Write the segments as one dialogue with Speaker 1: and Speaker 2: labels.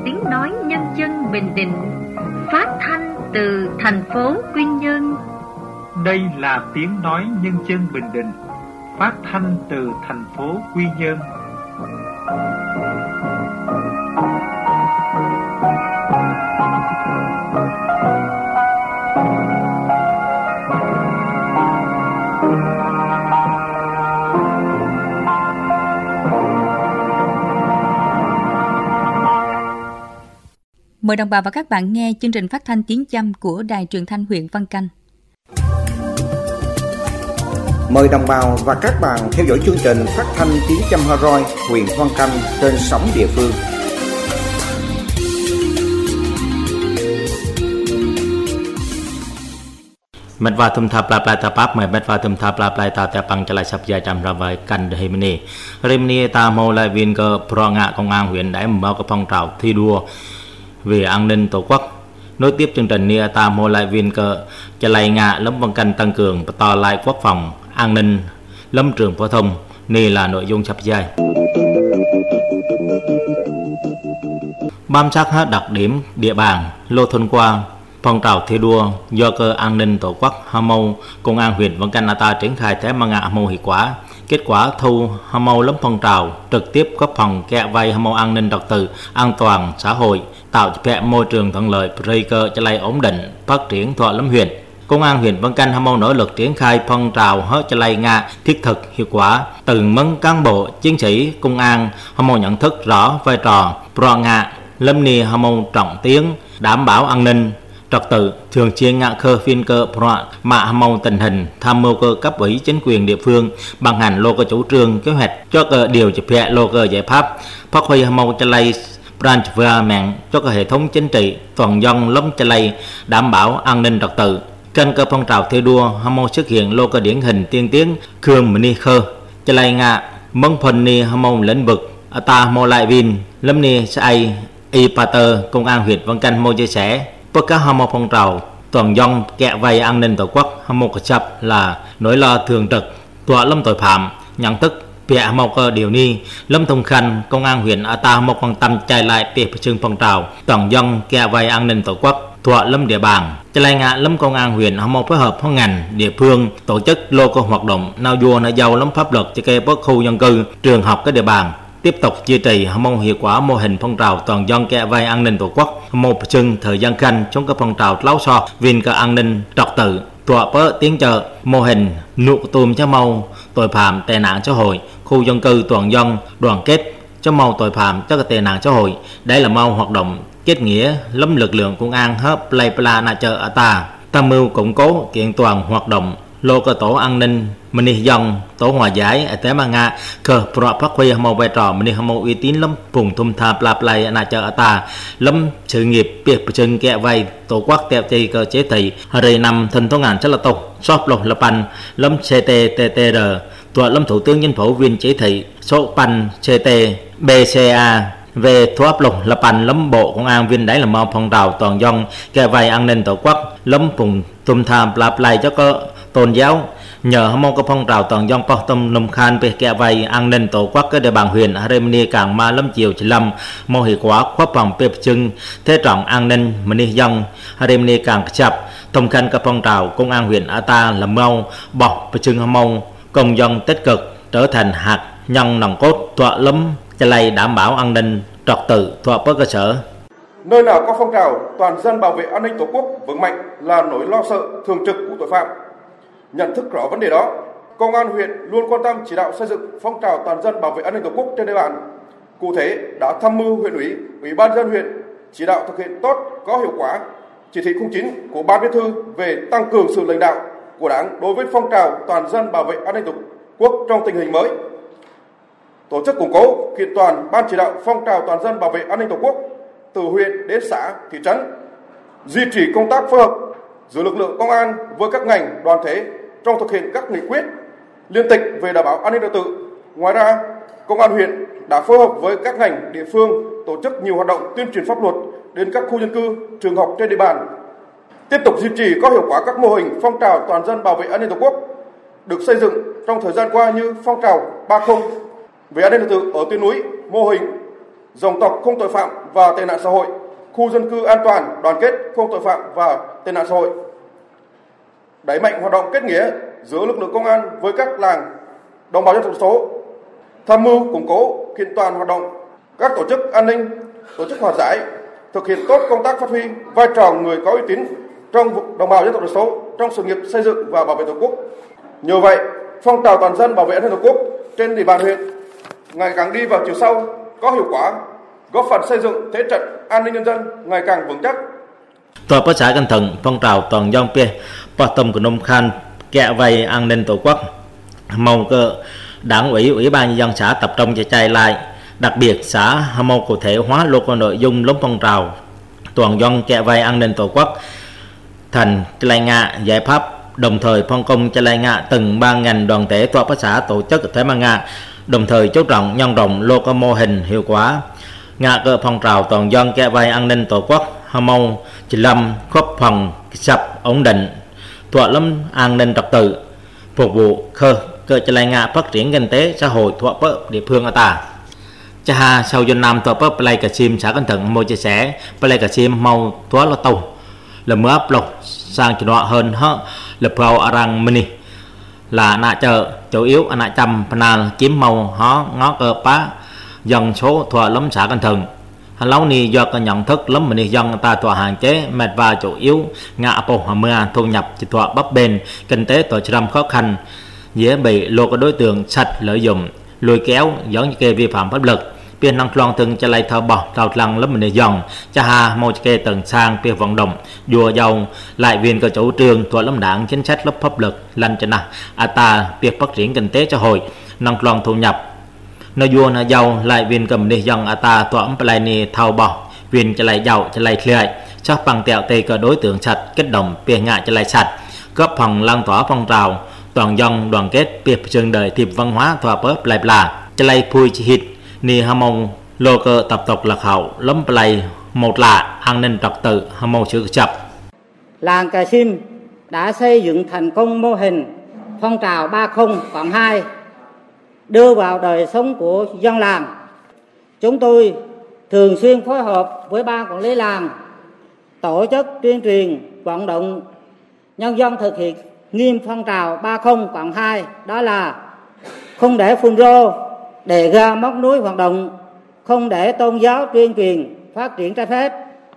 Speaker 1: tiếng nói nhân dân Bình Định, phát thanh từ thành phố Quy Nhơn.
Speaker 2: Đây là tiếng nói nhân dân Bình Định, phát thanh từ thành phố Quy Nhơn.
Speaker 3: Mời đồng bào và các bạn nghe chương trình phát thanh tiếng Chăm của Đài Truyền thanh huyện Văn Canh.
Speaker 4: Mời đồng bào và các bạn theo dõi chương trình phát thanh tiếng Chăm Hoa Roi, huyện Văn Canh trên sóng địa phương.
Speaker 5: Mệt vào thum tháp lạp lại ta bắp mệt vào thum tháp lạp lại ta bằng trở lại sắp dài trăm ra vài căn để Rimini ta mô lại viên cơ pro ngạ công an huyện đã mở các phong trào thi đua về an ninh tổ quốc. Nối tiếp chương trình nia ta mô lại viên cơ trở lại ngạ lâm Văn Canh tăng cường và to lại quốc phòng an ninh lâm trường phổ thông. Này là nội dung sắp dài. Bám sát hết đặc điểm địa bàn lô thôn qua phong trào thi đua do cơ an ninh tổ quốc Hâm Mâu công an huyện Văn Canh ta triển khai thế mà ngạ Hâm Mâu hiệu quả. Kết quả thu Hâm Mâu lâm phong trào trực tiếp góp phần kẹ vay Hâm Mâu an ninh trật tự an toàn xã hội, tạo cho môi trường thuận lợi gây cơ cho lây ổn định phát triển thọ lâm huyện. Công an huyện Văn Canh Hâm Mâu nỗ lực triển khai phong trào hết cho lây ngạ thiết thực hiệu quả. Từng mấn cán bộ chiến sĩ công an Hâm Mâu nhận thức rõ vai trò pro ngạ lâm ni Hâm Mâu trọng tiếng đảm bảo an ninh trật tự, thường xuyên ngạ khơ phiên cơ pro mạ Hâm Mâu tình hình tham mưu cơ cấp ủy chính quyền địa phương ban hành lô cơ chủ trương kế hoạch cho cơ điều chỉnh hệ lô cơ giải pháp phát huy Hâm Mâu cho lây branch và mạng cho cơ hệ thống chính trị toàn dân lâm cho lây đảm bảo an ninh trật tự. Trên cơ phong trào thi đua Hâm Mâu xuất hiện lô cơ điển hình tiên tiến khương mini khơ cho lây ngạ mong phần ni Hâm Mâu lĩnh vực ta mô lại vin lâm ni sai y pater công an huyện Văn Canh mô chia sẻ với các Hâm Mâu phong trào toàn dân kẹ vay an ninh tổ quốc. Hâm Mâu có chấp là nỗi lo thường trực tọa lâm tội phạm nhận thức về Hâm Mâu cơ điều ni lâm thông khanh công an huyện ta Hâm Mâu quan tâm chạy lại về chương phong trào toàn dân kẹ vay an ninh tổ quốc tọa lâm địa bàn. Cho lại ngạ lâm công an huyện Hâm Mâu phối hợp với ngành địa phương tổ chức lô cơ hoạt động nao vua na giàu lâm pháp luật cho cây bất khu dân cư trường học các địa bàn. Tiếp tục duy trì Hâm Mâu hiệu quả mô hình phong trào toàn dân kẹ vay an ninh tổ quốc. Hâm Mâu chừng thời gian khanh chống các phong trào láo so viên cơ an ninh trật tự tọa bớ tiến trợ mô hình nụ tùm cho mâu tội phạm tệ nạn xã hội khu dân cư toàn dân đoàn kết cho mâu tội phạm cho tệ nạn xã hội. Đây là mâu hoạt động kết nghĩa lâm lực lượng công an hấp play pla na chợ ở ta tham mưu củng cố kiện toàn hoạt động lô cơ tổ an ninh mini dân tổ hòa giải ở tế mà nga cơ pro phát huy Hâm Mâu vai trò mini Hâm Mâu uy tín lâm vùng thum tha pla play na chợ ở ta lâm sự nghiệp việc chân kẹ vay tổ quốc theo chi cơ chế thị hari năm thân thống ngàn rất là tục shop lộc lập pan lâm cttr tọa lâm thủ tướng chính phủ viên chế thị số pan ct bca về thu áp lục là bàn lâm bộ công an viên đấy là mong phong trào toàn dân kẻ vay an ninh tổ quốc lâm vùng tum tham lạp lại cho có tôn giáo nhờ Hâm Mâu có phong trào toàn dân bao tâm nông khan về kẻ vay an ninh tổ quốc cái địa bàn huyện Rimini càng ma lâm chiều chỉ lâm mô hiệu quả khoác phòng bếp trưng thế trọng an ninh mini dân Rimini càng chập thông khan các phong trào công an huyện ta là mâu bọc bếp trưng Hâm Mâu công dân tích cực trở thành hạt nhân nòng cốt tọa lâm cho lây đảm bảo an ninh trật tự thuộc với cơ sở.
Speaker 6: Nơi nào có phong trào toàn dân bảo vệ an ninh tổ quốc vững mạnh là nỗi lo sợ thường trực của tội phạm. Nhận thức rõ vấn đề đó, công an huyện luôn quan tâm chỉ đạo xây dựng phong trào toàn dân bảo vệ an ninh tổ quốc trên địa bàn. Cụ thể đã tham mưu huyện ủy, ủy ban nhân dân huyện chỉ đạo thực hiện tốt có hiệu quả chỉ thị 09 của ban bí thư về tăng cường sự lãnh đạo của Đảng đối với phong trào toàn dân bảo vệ an ninh tổ quốc trong tình hình mới. Tổ chức củng cố kiện toàn ban chỉ đạo phong trào toàn dân bảo vệ an ninh tổ quốc từ huyện đến xã, thị trấn, duy trì công tác phối hợp giữa lực lượng công an với các ngành đoàn thể trong thực hiện các nghị quyết liên tịch về đảm bảo an ninh trật tự. Ngoài ra, công an huyện đã phối hợp với các ngành địa phương tổ chức nhiều hoạt động tuyên truyền pháp luật đến các khu dân cư, trường học trên địa bàn. Tiếp tục duy trì có hiệu quả các mô hình phong trào toàn dân bảo vệ an ninh tổ quốc được xây dựng trong thời gian qua như phong trào 30 về an ninh trật tự ở tuyến núi, mô hình dòng tộc không tội phạm và tệ nạn xã hội, khu dân cư an toàn, đoàn kết, không tội phạm và tệ nạn xã hội. Đẩy mạnh hoạt động kết nghĩa giữa lực lượng công an với các làng đồng bào dân tộc thiểu số, tham mưu củng cố kiện toàn hoạt động các tổ chức an ninh, tổ chức hòa giải, thực hiện tốt công tác phát huy vai trò người có uy tín trong đồng bào dân tộc thiểu số trong sự nghiệp xây dựng và bảo vệ Tổ quốc. Nhờ vậy, phong trào toàn dân bảo vệ an ninh Tổ quốc trên địa bàn huyện ngày càng đi vào chiều sâu, có hiệu quả, góp phần xây dựng thế trận an ninh nhân dân ngày càng vững chắc.
Speaker 5: Tòa Bác xã Cần Thận phong trào toàn dân pe bờ tâm của nông khan kẹ vay an ninh Tổ quốc, mong cơ Đảng ủy, Ủy ban nhân dân xã tập trung cho chạy lại, đặc biệt xã mong cụ thể hóa lô có nội dung lớn phong trào toàn dân kẹ vay an ninh Tổ quốc thành lai ngạ giải pháp, đồng thời phân công cho lai ngạ từng ban ngành đoàn thể Tòa Bác xã tổ chức thế mà ngạ, đồng thời chú trọng nhân rộng lô có mô hình hiệu quả ngạ cơ phong trào toàn dân kẹ vay an ninh Tổ quốc mong chỉ lâm góp phần sập ổn định tọa lâm an ninh trật tự, phục vụ cơ cho lai ngạ phát triển kinh tế xã hội thuộc địa phương ở ta. Cha ha sau dân nam thuộc Play Cà Sim xã Cần Thận mua chia sẻ Play Cà Sim mau tua lo tàu là mới áp lộc sang cho nó hơn hơn là pro arang mini là nạ chợ chủ yếu nạ chăm panel kiếm màu hó ngó cơ pá dần số thuộc lắm xã Cần Thận. Lâu ni do cái nhận thức lắm mình dân ta tòa hạn chế mệt và chủ yếu ngã bộ mưa thu nhập chỉ tọa bấp bền kinh tế tổ chức khó khăn, dễ bị lô các đối tượng sạch lợi dụng lôi kéo dẫn những cái vi phạm pháp luật. Biên năng loan từng cho lại thao bỏ thao lăng lắm mình dân cha ha mô cái từng sang biên vận động đua giàu lại viên cơ chủ trương tọa lắm đảng chính sách lớp pháp luật lăn cho na ta việc phát triển kinh tế xã hội năng loan thu nhập nó vua nó giàu lại viên cầm đi dân ta tọa lại ni thao bỏ viên cho lại giàu cho lại khơi chắc bằng tẹo tây cơ đối tượng sạch kết động biên ngại cho lại sạch góp phần lan tỏa phong trào toàn dân đoàn kết biệt trường đời thiệp văn hóa thỏa bớt lại là cho lại phui hít ni hamon lô cơ tập tục lạc hậu lấm play một là an ninh trật tự hamon sự chập.
Speaker 7: Làng Cà Sim đã xây dựng thành công mô hình phong trào 30+2 đưa vào đời sống của dân làng. Chúng tôi thường xuyên phối hợp với ban quản lý làng tổ chức tuyên truyền vận động nhân dân thực hiện nghiêm phong trào 30+2, đó là không để phun rô, đề ga móc nối hoạt động, không để tôn giáo tuyên truyền phát triển trái phép,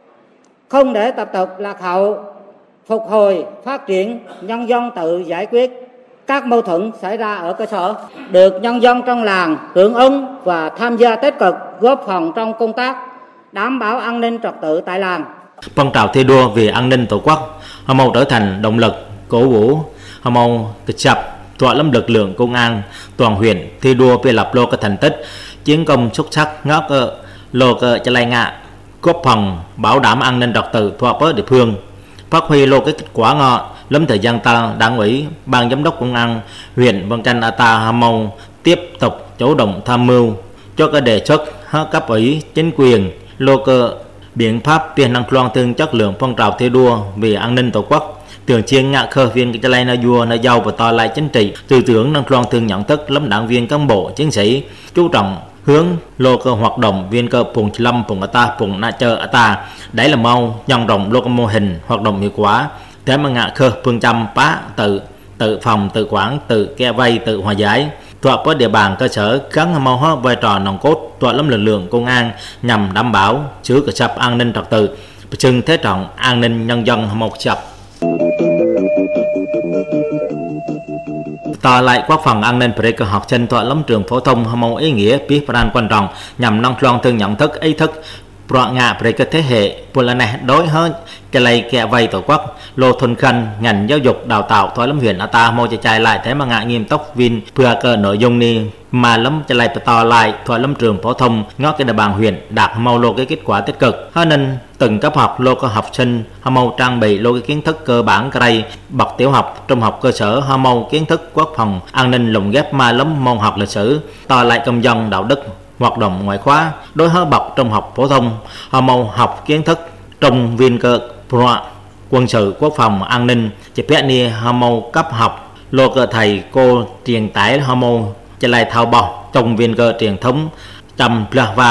Speaker 7: không để tập tục lạc hậu, phục hồi phát triển, nhân dân tự giải quyết các mâu thuẫn xảy ra ở cơ sở, được nhân dân trong làng hưởng ứng và tham gia tích cực góp phần trong công tác đảm bảo an ninh trật tự tại làng.
Speaker 5: Phong trào thi đua vì an ninh Tổ quốc mong trở thành động lực cổ vũ mong kịch sập tọa lâm lực lượng công an toàn huyện thi đua về lập lô cái thành tích chiến công xuất sắc ngóc lô cơ cho lai ngạ góp phần bảo đảm an ninh trật tự thuộc với địa phương, phát huy lô cái kết quả ngọ lắm thời gian ta đảng ủy ban giám đốc công an huyện Vân Canh ta Hà Mông tiếp tục chủ động tham mưu cho cái đề xuất cấp ủy chính quyền lô cơ biện pháp tiền năng loan tương chất lượng phong trào thi đua vì an ninh Tổ quốc, thường xuyên ngạ khơi viên cái lai na vua na giàu và to lại chính trị tư tưởng năng loan tương nhận thức lắm đảng viên cán bộ chiến sĩ chú trọng hướng lô cơ hoạt động viên cơ phùng lâm phùng ta phùng na chờ ta đấy là mau nhân rộng lô cơ mô hình hoạt động hiệu quả thế mà ngạ khơi phương châm phá tự phòng tự quản tự ke vay tự hòa giải thuộc với địa bàn cơ sở gắn mau hóa vai trò nòng cốt thuộc lắm lực lượng công an nhằm đảm bảo giữ cơ sập an ninh trật tự chừng thế trọng an ninh nhân dân một sập tòa lại góp phần an ninh về cơ học sinh thuộc lắm trường phổ thông mong ý nghĩa biết phần quan trọng nhằm nâng loan tương nhận thức ý thức bọ ngạ về cái thế hệ vừa là này đối hơn cái này kẻ vay Tổ quốc lô thôn khăn ngành giáo dục đào tạo thoái lắm huyện ta mô cho trai lại thế mà ngạ nghiêm túc viên vừa cơ nội dung ni mà lắm cho lại to lại thoái lắm trường phổ thông ngó cái địa bàn huyện đạt mâu lô cái kết quả tích cực hơn nên từng cấp học lô có học sinh mâu trang bị lô cái kiến thức cơ bản cái bậc tiểu học trung học cơ sở mâu kiến thức quốc phòng an ninh lồng ghép mà lắm môn học lịch sử to lại công dân đạo đức hoạt động ngoại khóa đối với bậc trung học phổ thông mâu học kiến thức trong viên cơ quân sự quốc phòng an ninh chỉ biết ni mâu cấp học lô cơ thầy cô truyền tải mâu cho lại thao bỏ trong viên cơ truyền thống trầm vàng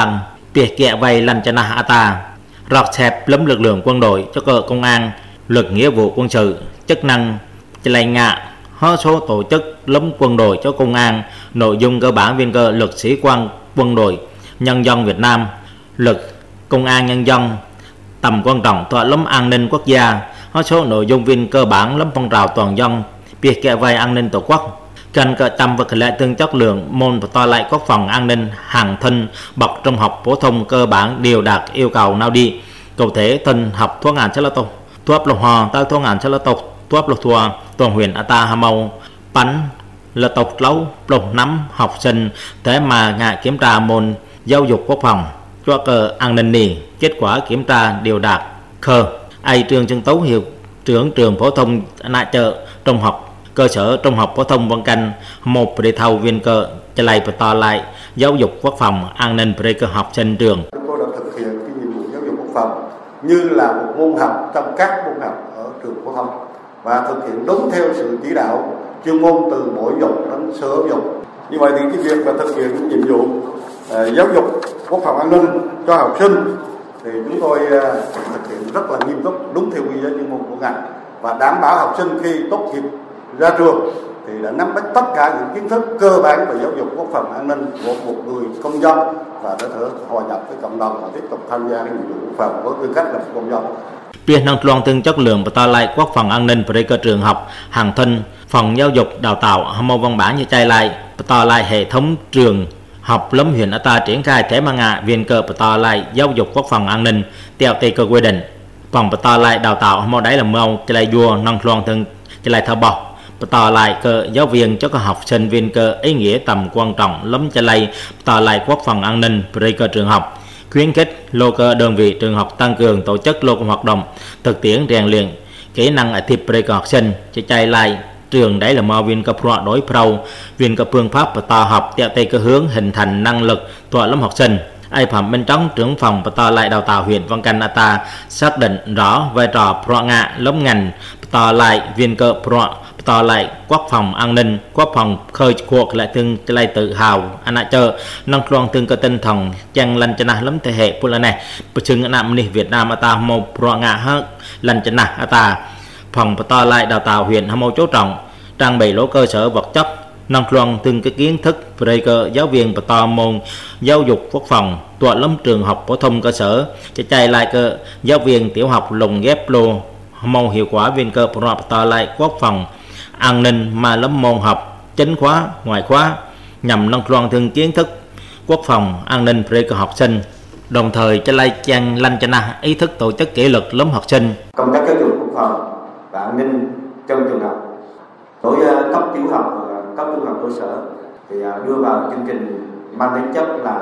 Speaker 5: Việc kẹ vay Lancana Ata rọt xẹp lấm lực lượng quân đội cho cơ công an lực nghĩa vụ quân sự chức năng lại ngạ hóa số tổ chức lấm quân đội cho công an nội dung cơ bản viên cơ lực sĩ quan quân đội nhân dân Việt Nam lực công an nhân dân tầm quan trọng tọa lấm an ninh quốc gia hóa số nội dung viên cơ bản lấm phong trào toàn dân việc kẹ vay an ninh tổ quốc cần cỡ tâm và lại tương chất lượng môn và to lại quốc phòng an ninh hàng thân bậc trung học phổ thông cơ bản đều đạt yêu cầu nào đi cụ thể thân học thuốc ngàn sẽ là tục thuốc lục hò tới thuốc ngàn sẽ là tục thuốc lục thua toàn huyện Ata Hamau bắn là tục lâu lục nắm học sinh thế mà ngại kiểm tra môn giáo dục quốc phòng cho cờ an ninh nì kết quả kiểm tra đều đạt khờ ai trường Trần Tấu hiệu trưởng trường phổ thông nại chợ trung học cơ sở trung học phổ thông Vân Canh một để thầu viên cơ cho lại và to lại giáo dục quốc phòng an ninh để cơ học sinh trường.
Speaker 8: Chúng tôi đã thực hiện cái nhiệm vụ giáo dục quốc phòng như là một môn học trong các môn học ở trường phổ thông và thực hiện đúng theo sự chỉ đạo chuyên môn từ Bộ Giáo dục đến Sở Giáo dục. Như vậy thì cái việc là thực hiện nhiệm vụ giáo dục quốc phòng an ninh cho học sinh thì chúng tôi thực hiện rất là nghiêm túc đúng theo quy chế chuyên môn của ngành và đảm bảo học sinh khi tốt nghiệp ra trường thì đã nắm bắt tất cả những kiến thức cơ bản về giáo dục quốc phòng an ninh của một người công dân và đã thể hòa nhập với cộng đồng và tiếp tục tham gia nhiệm vụ quốc phòng với tư cách là một công dân.
Speaker 5: Việc nâng loan tương chất lượng và to lại quốc phòng an ninh về cơ trường học hàng thân phòng giáo dục đào tạo mô văn bản như chạy lại và to lại hệ thống trường học lâm huyện Ata triển khai thế mà ngạ viên cơ và to lại giáo dục quốc phòng an ninh theo tây cơ quy định phòng và to lại đào tạo mô đáy là mâu chạy lại vua nâng loan tương chạy lại thao bọc tỏ lại cơ giáo viên cho các học sinh viên cơ ý nghĩa tầm quan trọng lắm cho lây tỏ lại quốc phòng an ninh về cơ trường học khuyến khích lô cơ đơn vị trường học tăng cường tổ chức lô hoạt động thực tiễn rèn luyện kỹ năng ở thiệp về cơ học sinh cho chạy lại trường đấy là mô viên cơ pro đối pro viên cơ phương pháp và tỏ học theo tây cơ hướng hình thành năng lực tọa lâm học sinh ai phẩm bên trong trưởng phòng và tỏ lại đào tạo huyện Vân Canh Ata xác định rõ vai trò pro ngạ lấm ngành tỏ lại viên cơ pro tỏ lại quốc phòng an ninh quốc phòng khơi cuộc lại tương lại tự hào anh ạ chờ nâng loan tương cơ tinh thần chăng lần chân lắm thế hệ pula này bữa chừng năm này Việt Nam Ata một pro ngạ hơn lần chân Ata phòng tỏ lại đào tạo huyện Hamo chú trọng trang bị lỗ cơ sở vật chất nâng loan tương cái kiến thức về cơ giáo viên và tò môn giáo dục quốc phòng tọa lâm trường học phổ thông cơ sở cho chạy lại cơ giáo viên tiểu học lồng ghép lô môn hiệu quả viên cơ tọa lại quốc phòng an ninh mà lâm môn học chính khóa ngoại khóa nhằm nâng loan thương kiến thức quốc phòng an ninh về cơ học sinh đồng thời cho lại chăng lanh cho ý thức tổ chức kỷ luật lớp học sinh
Speaker 9: công tác giáo dục quốc phòng và an ninh trong trường học đối với cấp tiểu học và cấp trung học cơ sở thì đưa vào chương trình mang tính chất là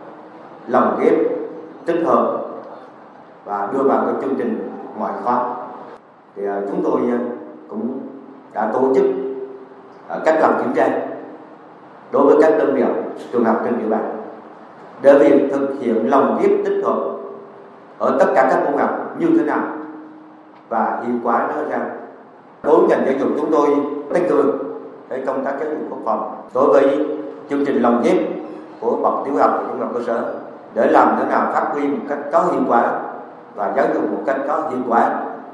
Speaker 9: lồng ghép tích hợp và đưa vào cái chương trình ngoại khóa thì chúng tôi cũng đã tổ chức các lần kiểm tra đối với các đơn vị trường học trên địa bàn để việc thực hiện lồng ghép tích hợp ở tất cả các môn học như thế nào và hiệu quả nó ra. Đối với ngành giáo dục chúng tôi tăng cường cái công tác giáo dục quốc phòng đối với chương trình lồng ghép của bậc tiểu học và trung học cơ sở để làm thế nào phát huy một cách có hiệu quả và giáo dục một cách có hiệu quả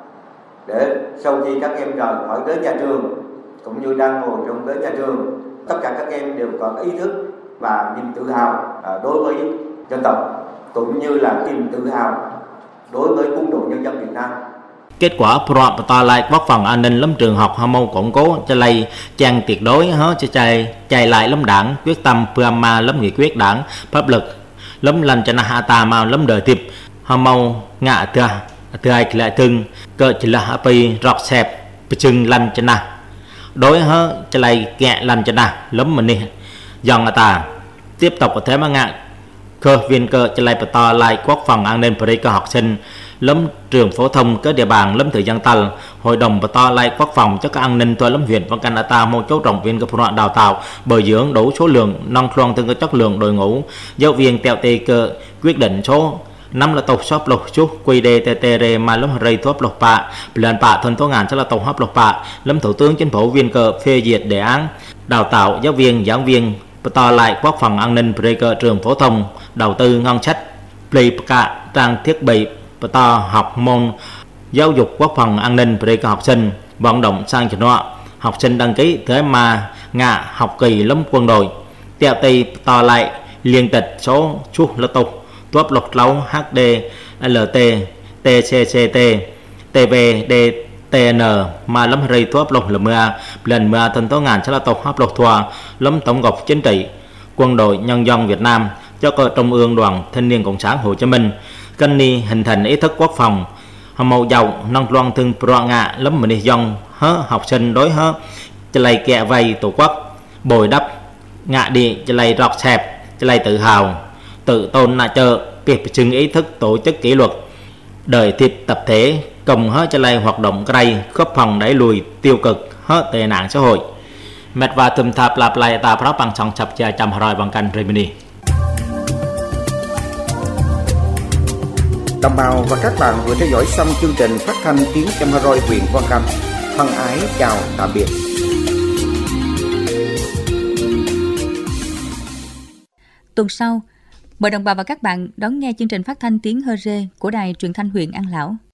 Speaker 9: để sau khi các em rời khỏi ghế nhà trường cũng như đang ngồi trong ghế nhà trường tất cả các em đều có ý thức và niềm tự hào đối với dân tộc cũng như là niềm tự hào đối với quân đội nhân dân Việt Nam.
Speaker 5: Kết quả pro tỏ lại quốc phòng an ninh lâm trường học Hamo củng cố cho lây trang tuyệt đối hết cho chạy lại lâm đảng quyết tâm Pama lâm nghị quyết đảng pháp lực lâm lần cho Ata mà lâm đời tiệp Hamo ngạ thưa ai lại thương cơ chỉ là happy rọt xẹp chừng lần cho đối hết cho lây kẹ lần cho lâm mình đi dòng ta tiếp tục có thế mà ngạ cơ viên cơ cho lây tỏ lại quốc phòng an ninh về cơ học sinh lâm trường phổ thông các địa bàn lâm thời gian tal hội đồng và to lại quốc phòng cho các an ninh toa lâm huyện Vân Canh Ata một chỗ trọng viên cơ phận đào tạo bồi dưỡng đủ số lượng nâng loan từng cái chất lượng đội ngũ giáo viên theo tê cơ quyết định số 5 là tộc shop lộc chút quy đề ttr mà lâm rây thuốc lộc bạ lần bạ thân tố ngàn sẽ là tộc hấp lộc bạ lâm thủ tướng chính phủ viên cơ phê duyệt đề án đào tạo giáo viên giảng viên và to lại quốc phòng an ninh về cơ trường phổ thông đầu tư ngân sách Plika trang thiết bị to học môn giáo dục quốc phòng an ninh để các học sinh vận động sang trường nọ học sinh đăng ký thế mà ngạ học kỳ lâm quân đội tiêu tì to lại liên tịch số chú lô tục tuấp lục lâu HD LT TCCT TVDTN mà lâm rây tuấp lục là mưa lần mưa tuần tố ngàn sẽ là tục hấp lục thua lâm tổng cục chính trị quân đội nhân dân Việt Nam cho cơ Trung ương Đoàn Thanh niên Cộng sản Hồ Chí Minh cân ni hình thành ý thức quốc phòng màu giàu nông loan thương pro ngạ lắm mình đi dân hớ học sinh đối hớ cho lấy kẹ vay tổ quốc bồi đắp ngạ đi cho lấy rọc xẹp cho lấy tự hào tự tôn nạ chợ việc chứng ý thức tổ chức kỷ luật đời thịt tập thể cùng hớ cho lấy hoạt động cây góp phần đẩy lùi tiêu cực hớ tệ nạn xã hội mệt và tùm thạp lạp lại ta phát bằng song sập cha chăm hỏi bằng canh Remini.
Speaker 4: Đồng bào và các bạn vừa theo dõi xong chương trình phát thanh tiếng Chăm Roi huyện Quang Cam. Thân ái chào tạm biệt.
Speaker 3: Tuần sau, mời đồng bào và các bạn đón nghe chương trình phát thanh tiếng Hơ Rê của Đài Truyền thanh huyện An Lão.